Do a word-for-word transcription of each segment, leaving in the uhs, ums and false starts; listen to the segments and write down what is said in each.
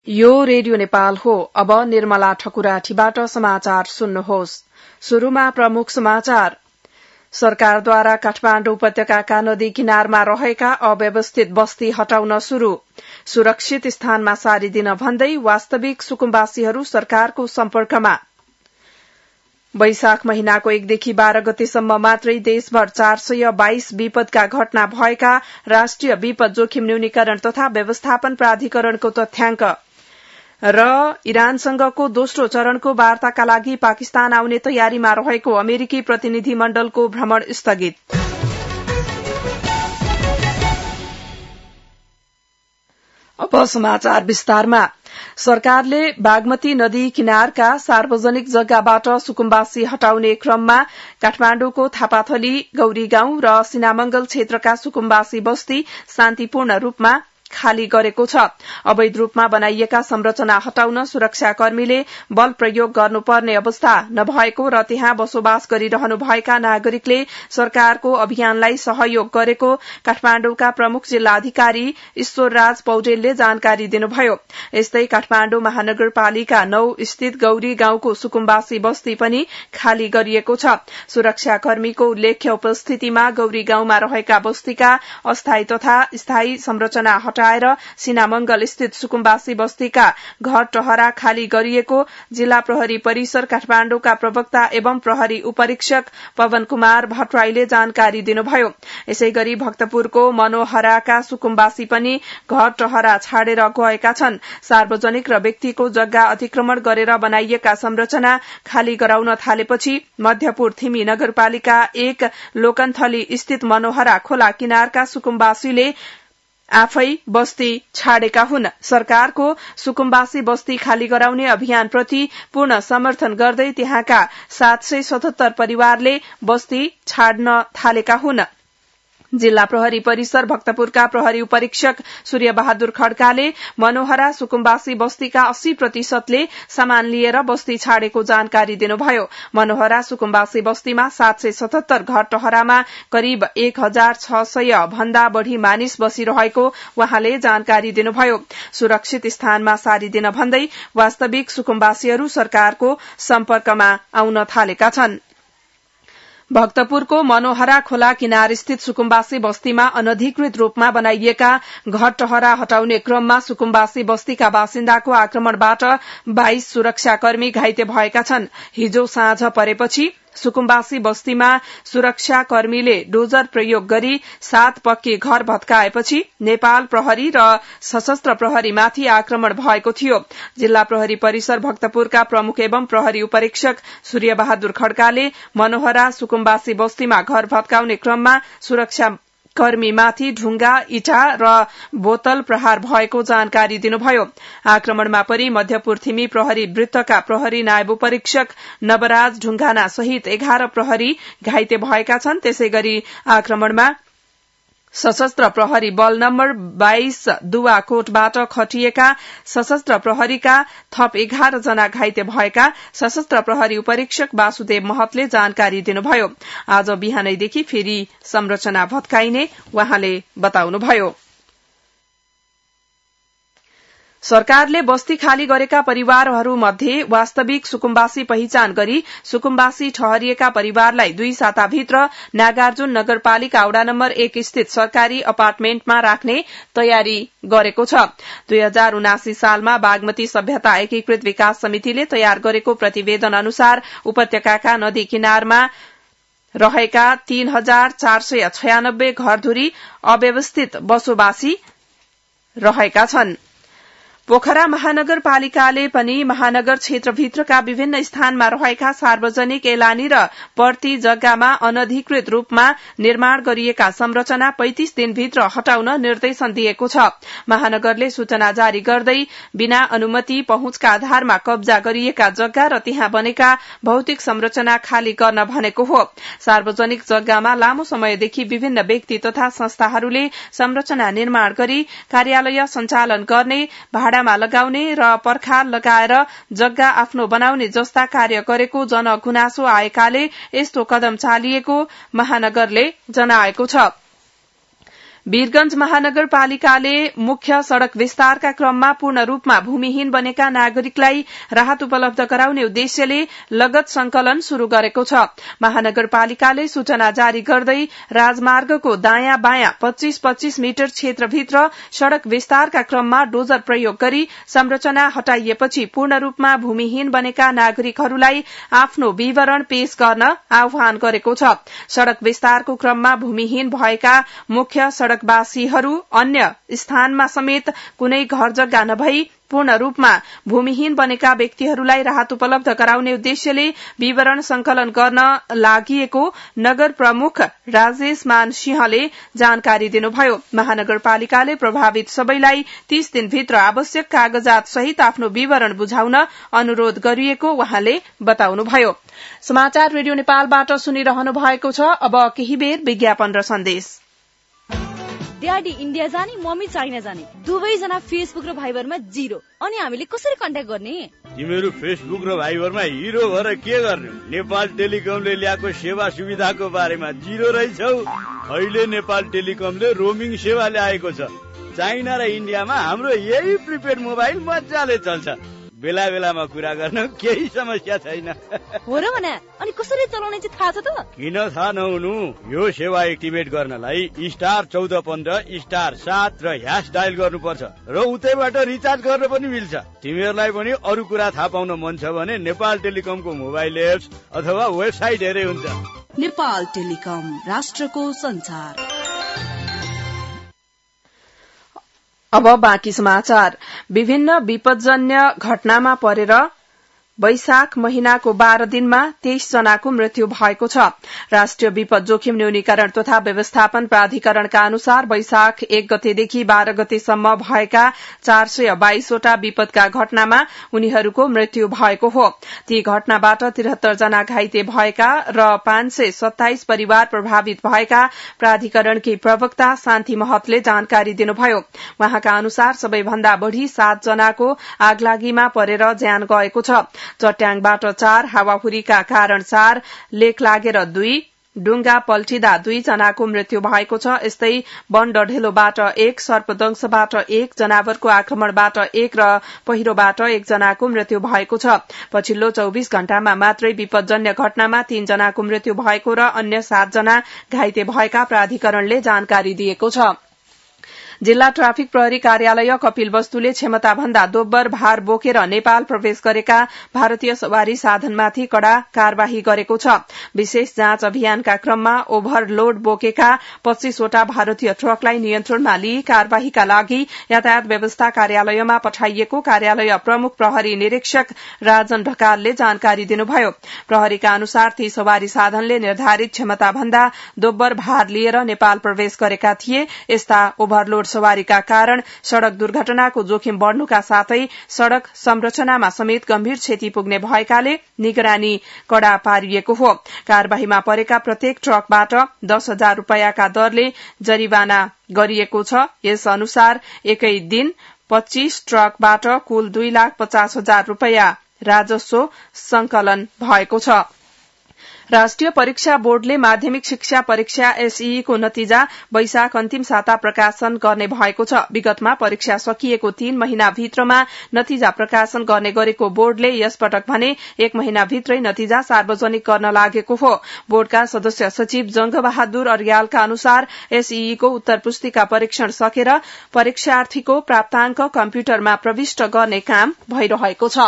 यो रेडियो नेपाल हो। अब निर्मला ठकुराठीबाट समाचार सुन्नुहोस्। शुरूमा प्रमुख समाचार। सरकारद्वारा काठमाडौँ उपत्यकाका नदी किनारमा रहेका अव्यवस्थित बस्ती हटाउन शुरू। सुरक्षित स्थानमा सारिदिन भन्दै वास्तविक सुकुम्बासीहरू सरकारको सम्पर्कमा। वैशाख महिनाको एकदेखि बाह्र गतेसम्म मात्रै देशभर चार सय बाइस विपदका घटना भएका राष्ट्रिय विपद जोखिम न्यूनीकरण तथा व्यवस्थापन प्राधिकरणको तथ्याङ्क। र इरानसँगको दोस्रो चरणको वार्ताका लागि पाकिस्तान आउने तयारीमा रहेको अमेरिकी प्रतिनिधि मण्डलको भ्रमण स्थगित। अब समाचार विस्तारमा। सरकारले बागमती नदी किनारका सार्वजनिक जग्गाबाट सुकुम्बासी हटाउने क्रममा काठमाडौँको थापाथली, गौरी गाउँ र सिनामंगल क्षेत्रका सुकुम्बासी बस्ती शान्तिपूर्ण रूपमा खाली गरेको छ। अवैध रूपमा बनाइएका संरचना हटाउन सुरक्षाकर्मीले बल प्रयोग गर्नुपर्ने अवस्था नभएको र त्यहाँ बसोबास गरिरहनु भएका नागरिकले सरकारको अभियानलाई सहयोग गरेको काठमाडौँका प्रमुख जिल्ला अधिकारी ईश्वरराज पौडेलले जानकारी दिनुभयो। यस्तै काठमाडौँ महानगरपालिका नौ स्थित गौरी गाउँको सुकुम्बासी बस्ती पनि खाली गरिएको छ। सुरक्षाकर्मीको उल्लेख्य उपस्थितिमा गौरी गाउँमा रहेका बस्तीका अस्थायी तथा स्थायी संरचना हटाएर सिनामंगल स्थित सुकुम्बासी बस्तीका घर टहरा खाली गरिएको जिल्ला प्रहरी परिसर काठमाडौँका प्रवक्ता एवं प्रहरी उपरीक्षक पवन कुमार भट्टराईले जानकारी दिनुभयो। यसैगरी भक्तपुरको मनोहराका सुकुम्बासी पनि घर टहरा छाडेर गएका छन्। सार्वजनिक र व्यक्तिको जग्गा अतिक्रमण गरेर बनाइएका संरचना खाली गराउन थालेपछि मध्यपुर थिमी नगरपालिका एक लोकन्थली स्थित मनोहरा खोला किनारका सुकुम्बासीले आफै बस्ती छाडेका हुन्। सरकारको सुकुम्बासी बस्ती खाली गराउने अभियानप्रति पूर्ण समर्थन गर्दै त्यहाँका सात सय सतहत्तर परिवारले बस्ती छाड्न थालेका हुन्। जिल्ला प्रहरी परिसर भक्तपुरका प्रहरी उपरीक्षक सूर्य बहादुर खड्काले मनोहरा सुकुम्बासी बस्तीका अस्सी प्रतिशतले सामान लिएर बस्ती छाडेको जानकारी दिनुभयो। मनोहरा सुकुम्बासी बस्तीमा सात सय सतहत्तर घर टहरामा करिब एक हजार छ सय भन्दा बढ़ी मानिस बसिरहेको उहाँले जानकारी दिनुभयो। सुरक्षित स्थानमा सारिदिन भन्दै वास्तविक सुकुम्बासीहरू सरकारको सम्पर्कमा आउन थालेका छन्। भक्तपुरको मनोहरा खोला किनार स्थित सुकुम्बासी बस्तीमा अनधिकृत रूपमा बनाइएका घर टहरा हटाउने क्रममा सुकुम्बासी बस्तीका बासिन्दाको आक्रमणबाट बाइस सुरक्षाकर्मी घाइते भएका छन्। हिजो साँझ परेपछि सुकुम्बासी बस्तीमा सुरक्षाकर्मीले डोजर प्रयोग गरी सात पक्की घर भत्काएपछि नेपाल प्रहरी र सशस्त्र प्रहरीमाथि आक्रमण भएको थियो। जिल्ला प्रहरी परिसर भक्तपुरका प्रमुख एवं प्रहरी उपरीक्षक सूर्य बहादुर खड्काले मनोहरा सुकुम्बासी बस्तीमा घर भत्काउने क्रममा सुरक्षा कर्मीमाथि ढुंगा, इटा र बोतल प्रहार भएको जानकारी दिनुभयो। आक्रमणमा परि मध्यपुर थिमी प्रहरी वृत्तका प्रहरी नायब उपरीक्षक नवराज ढुंगाना सहित एघार प्रहरी घाइते भएका छन्। त्यसैगरी आक्रमणमा सशस्त्र प्रहरी बल नम्बर बाइस दुवाकोटबाट खटिएका सशस्त्र प्रहरीका थप एघार जना घाइते भएका सशस्त्र प्रहरी उपरीक्षक वासुदेव महतले जानकारी दिनुभयो। आज बिहानैदेखि फेरि संरचना भत्काइने उहाँले बताउनुभयो। सरकारले बस्ती खाली गरेका परिवारहरूमध्ये वास्तविक सुकुम्बासी पहिचान गरी सुकुम्बासी ठहरिएका परिवारलाई दुई साताभित्र नागार्जुन नगरपालिका वडा नम्बर एक स्थित सरकारी अपार्टमेन्टमा राख्ने तयारी गरेको छ। दुई हजार उनासी सालमा बागमती सभ्यता एकीकृत विकास समितिले तयार गरेको प्रतिवेदन अनुसार उपत्यकाका नदी किनारमा रहेका तीन हजार चार सय छयानब्बे घरधुरी अव्यवस्थित बसोबासी रहेका छन्। पोखरा महानगरपालिकाले पनि महानगर क्षेत्रभित्रका विभिन्न स्थानमा रहेका सार्वजनिक एलानी र पर्ती जग्गामा अनधिकृत रूपमा निर्माण गरिएका संरचना पैंतीस दिनभित्र हटाउन निर्देशन दिएको छ। महानगरले सूचना जारी गर्दै बिना अनुमति पहुँचका आधारमा कब्जा गरिएका जग्गा र त्यहाँ बनेका भौतिक संरचना खाली गर्न भनेको हो। सार्वजनिक जग्गामा लामो समयदेखि विभिन्न व्यक्ति तथा संस्थाहरूले संरचना निर्माण गरी कार्यालय सञ्चालन गर्ने, भाडामा लगाउने र पर्खाल लगाएर जग्गा आफ्नो बनाउने जस्ता कार्य गरेको जनगुनासो आएकाले यस्तो कदम चालिएको महानगरले जनाएको छ। वीरगंज महानगरपालिकाले मुख्य सड़क विस्तारका क्रममा पूर्ण रूपमा भूमिहीन बनेका नागरिकलाई राहत उपलब्ध गराउने उद्देश्यले लगत संकलन शुरू गरेको छ। महानगरपालिकाले सूचना जारी गर्दै राजमार्गको दायाँ बायाँ पच्चीस पच्चीस मिटर क्षेत्रभित्र सड़क विस्तारका क्रममा डोजर प्रयोग गरी संरचना हटाइएपछि पूर्ण रूपमा भूमिहीन बनेका नागरिकहरूलाई आफ्नो विवरण पेश गर्न आह्वान गरेको छ। सड़क विस्तारको क्रममा भूमिहीन भएका मुख्य सड़कवासीहरू अन्य स्थानमा समेत कुनै घर जग्गा नभई पूर्ण रूपमा भूमिहीन बनेका व्यक्तिहरूलाई राहत उपलब्ध गराउने उद्देश्यले विवरण संकलन गर्न लागिएको नगर प्रमुख राजेश मान सिंहले जानकारी दिनुभयो। महानगरपालिकाले प्रभावित सबैलाई तीस दिनभित्र आवश्यक कागजात सहित आफ्नो विवरण बुझाउन अनुरोध गरिएको उहाँले बताउनुभयो। समाचार रेडियो नेपालबाट सुनिरहनु भएको छ। अब केही बेर विज्ञापन र सन्देश। ड्याडी इन्डिया जाने, मम्मी चाइना जाने, दुवैजना फेसबुक र भाइबरमा जिरो। अनि हामीले कसरी कन्ट्याक्ट गर्ने? तिमीहरू फेसबुक र भाइबरमा हिरो भएर के गर्ने? नेपाल टेलिकमले ल्याएको सेवा सुविधाको बारेमा जिरो रहेछौ। अहिले नेपाल टेलिकमले रोमिङ सेवा ल्याएको छ। चाइना र इन्डियामा हाम्रो यही प्रिपेड मोबाइल मजाले चल्छ। बेला बेलामा कुरा गर्न केही समस्या छैन। हो र भने अनि कसरी चलाउने चाहिँ थाहा छ त? किन थाहा नहुनु? यो सेवा एक्टिभेट गर्नलाई स्टार चौध पन्ध्र स्टार सात र ह्यास डायल गर्नुपर्छ र उतैबाट रिचार्ज गर्न पनि मिल्छ। तिमीहरूलाई पनि अरू कुरा थाहा पाउन मन छ भने नेपाल टेलिकमको मोबाइल एप्स अथवा वेबसाइट हेरे हुन्छ। नेपाल टेलिकम, राष्ट्रको संचार। अब बाँकी समाचार। विभिन्न विपदजन्य घटनामा परेर वैशाख महिनाको बाह्र दिनमा तेइस जनाको मृत्यु भएको छ। राष्ट्रिय विपद जोखिम न्यूनीकरण तथा व्यवस्थापन प्राधिकरणका अनुसार वैशाख एक गतेदेखि बाह्र गतेसम्म भएका चार सय बाइसवटा विपदका घटनामा उनीहरूको मृत्यु भएको हो। ती घटनाबाट त्रिहत्तर जना घाइते भएका र पाँच सय सत्ताइस परिवार प्रभावित भएका प्राधिकरणकी प्रवक्ता शान्ति महतले जानकारी दिनुभयो। उहाँका अनुसार सबैभन्दा बढ़ी सात जनाको आगलागीमा परेर ज्यान गएको छ। चट्याङबाट चार, हावाहुरीका कारण चार, लेक लागेर दुई, डुङ्गा पल्टिँदा दुई जनाको मृत्यु भएको छ। यस्तै वन डढेलोबाट एक, सर्पदंशबाट एक, जनावरको आक्रमणबाट एक र पहिरोबाट एक जनाको मृत्यु भएको छ। पछिल्लो चौबिस घण्टामा मात्रै विपदजन्य घटनामा तीन जनाको मृत्यु भएको र अन्य सात जना घाइते भएका प्राधिकरणले जानकारी दिएको छ। जिल्ला ट्राफिक प्रहरी कार्यालय कपिलवस्तुले क्षमताभन्दा दोब्बर भार बोकेर नेपाल प्रवेश गरेका भारतीय सवारी साधनमाथि कड़ा कार्यवाही गरेको छ। विशेष जाँच अभियानका क्रममा ओभरलोड बोकेका पच्चीसवटा भारतीय ट्रकलाई नियन्त्रणमा लिई कार्यवाहीका लागि यातायात व्यवस्था कार्यालयमा पठाइएको कार्यालय प्रमुख प्रहरी निरीक्षक राजन ढकालले जानकारी दिनुभयो। प्रहरीका अनुसार ती सवारी साधनले निर्धारित क्षमताभन्दा दोब्बर भार लिएर नेपाल प्रवेश गरेका थिए। यस्ता ओभरलोड सवारीका कारण सड़क दुर्घटनाको जोखिम बढ़नुका साथै सड़क संरचनामा समेत गम्भीर क्षति पुग्ने भएकाले निगरानी कड़ा पारिएको हो। कार्यवाहीमा परेका प्रत्येक ट्रकबाट दस हजार रूपियाँका दरले जरिवाना गरिएको छ। यस अनुसार एकै दिन पच्चीस ट्रकबाट कुल दुई लाख पचास हजार रूपियाँ राजस्व संकलन भएको छ। राष्ट्रिय परीक्षा बोर्डले माध्यमिक शिक्षा परीक्षा एसईई को नतिजा वैशाख अन्तिम साता प्रकाशन गर्ने भएको छ। विगतमा परीक्षा सकिएको तीन महिनाभित्रमा नतिजा प्रकाशन गर्ने गरेको बोर्डले यसपटक भने एक महिनाभित्रै नतिजा सार्वजनिक गर्न लागेको हो। बोर्डका सदस्य सचिव जंग बहादुर अर्यालका अनुसार एसईई को उत्तर पुस्तिका परीक्षण सकेर परीक्षार्थीको प्राप्तांक कम्प्युटरमा प्रविष्ट गर्ने काम भइरहेको छ।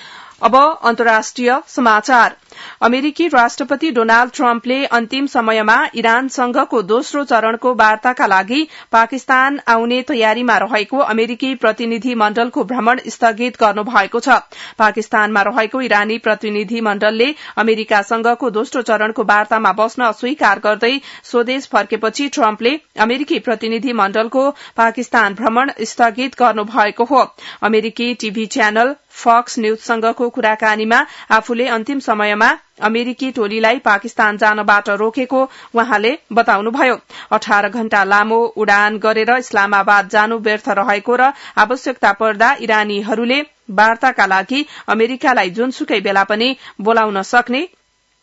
अब अन्तर्राष्ट्रिय समाचार। अमेरिकी राष्ट्रपति डोनाल्ड ट्रम्पले अन्तिम समयमा इरानसँगको दोस्रो चरणको वार्ताका लागि पाकिस्तान आउने तयारीमा रहेको अमेरिकी प्रतिनिधि मण्डलको भ्रमण स्थगित गर्नु भएको छ। पाकिस्तानमा रहेको इरानी प्रतिनिधि मण्डलले अमेरिकासँगको दोस्रो चरणको वार्तामा बस्न अस्वीकार गर्दै स्वदेश फर्केपछि ट्रम्पले अमेरिकी प्रतिनिधि मण्डलको पाकिस्तान भ्रमण स्थगित गर्नु भएको हो। अमेरिकी टीभी च्यानल फक्स न्यूजसँगको कुराकानीमा आफूले अन्तिम समयमा अमेरिकी टोलीलाई पाकिस्तान जानबाट रोकेको उहाँले बताउनुभयो। अठार घण्टा लामो उडान गरेर इस्लामाबाद जानु व्यर्थ रहेको र आवश्यकता पर्दा इरानीहरूले वार्ताका लागि अमेरिकालाई जुनसुकै बेला पनि बोलाउन सक्ने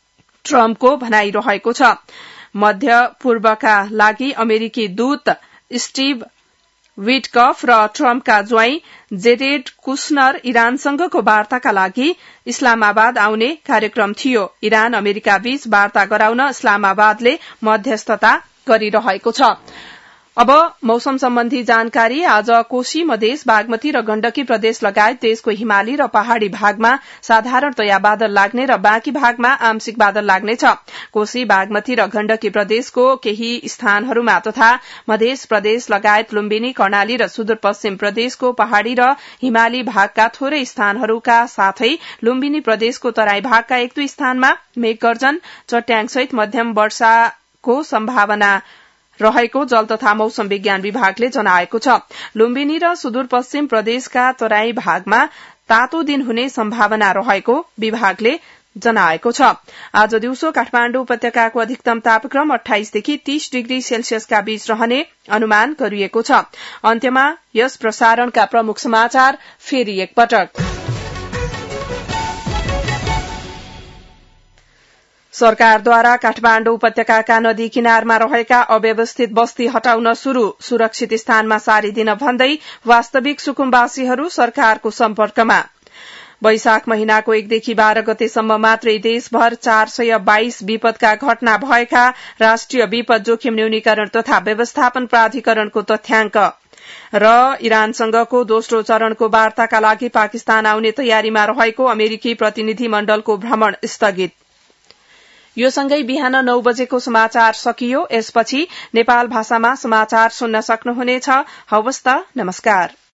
ट्रम्पको भनाइरहेको छ। मध्य पूर्वका लागि अमेरिकी दूत स्टीभ विटकफ र ट्रम्पका ज्वाइँ जेरेड कुशनर इरानसँगको वार्ताका लागि इस्लामाबाद आउने कार्यक्रम थियो। इरान अमेरिका बीच वार्ता गराउन इस्लामाबादले मध्यस्थता गरिरहेको छ। अब मौसम सम्बन्धी जानकारी। आज कोशी मधेस बागमती र गण्डकी प्रदेश लगायत देशको हिमाली र पहाड़ी भागमा साधारणतया बादल लाग्ने र बाँकी भागमा आंशिक बादल लाग्नेछ। कोशी बागमती र गण्डकी प्रदेशको केही स्थानहरूमा तथा मधेस प्रदेश लगायत लुम्बिनी कर्णाली र सुदूरपश्चिम प्रदेशको पहाड़ी र हिमाली भागका थोरै स्थानहरूका साथै लुम्बिनी प्रदेशको तराई भागका एक दुई स्थानमा मेघगर्जन चट्याङसहित मध्यम वर्षाको सम्भावना रहेको जल तथा मौसम विज्ञान विभागले जनाएको छ। लुम्बिनी र सुदूरपश्चिम प्रदेशका तराई भागमा तातो दिन हुने सम्भावना रहेको विभागले जनाएको छ। आज दिउँसो काठमाडौँ उपत्यकाको अधिकतम तापक्रम अठाइसदेखि तीस डिग्री सेल्सियसका बीच रहने अनुमान गरिएको छ। अन्त्यमा यस प्रसारणका प्रमुख समाचार फेरि एकपटक। सरकारद्वारा काठमाडौँ उपत्यकाका नदी किनारमा रहेका अव्यवस्थित बस्ती हटाउन शुरू। सुरक्षित स्थानमा सारिदिन भन्दै वास्तविक सुकुम्बासीहरू सरकारको सम्पर्कमा। वैशाख महिनाको एकदेखि बाह्र गतेसम्म मात्रै देशभर चार सय बाइस विपदका घटना भएका राष्ट्रिय विपद जोखिम न्यूनीकरण तथा व्यवस्थापन प्राधिकरणको तथ्याङ्क। र इरानसँगको दोस्रो चरणको वार्ताका लागि पाकिस्तान आउने तयारीमा रहेको अमेरिकी प्रतिनिधि मण्डलको भ्रमण स्थगित। यो सँगै बिहान नौ बजेको समाचार सकियो। यसपछि नेपाल भाषामा समाचार सुन्न सक्नुहुनेछ। हवस् त, नमस्कार।